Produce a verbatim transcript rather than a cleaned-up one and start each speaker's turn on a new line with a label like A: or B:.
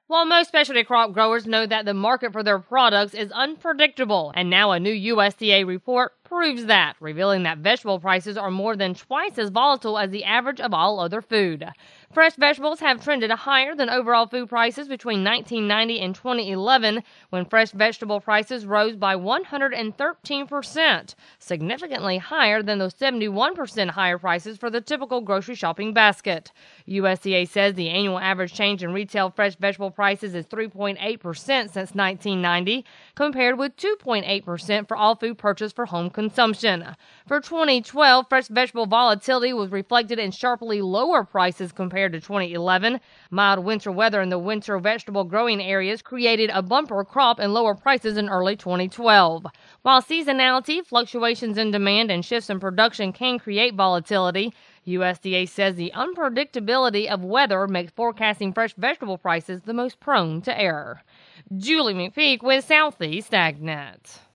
A: While most specialty crop growers know that the market for their products is unpredictable, and now a new U S D A report proves that, revealing that vegetable prices are more than twice as volatile as the average of all other food. Fresh vegetables have trended higher than overall food prices between nineteen ninety and twenty eleven, when fresh vegetable prices rose by one hundred thirteen percent, significantly higher than the seventy-one percent higher prices for the typical grocery shopping basket. U S D A says the annual average change in retail fresh vegetable prices is three point eight percent since nineteen ninety, compared with two point eight percent for all food purchased for home consumption. For twenty twelve, fresh vegetable volatility was reflected in sharply lower prices compared to twenty eleven. Mild winter weather in the winter vegetable growing areas created a bumper crop and lower prices in early twenty twelve. While seasonality, fluctuations in demand, and shifts in production can create volatility, U S D A says the unpredictability of weather makes forecasting fresh vegetable prices the most prone to error. Julie McPeak with Southeast AgNet.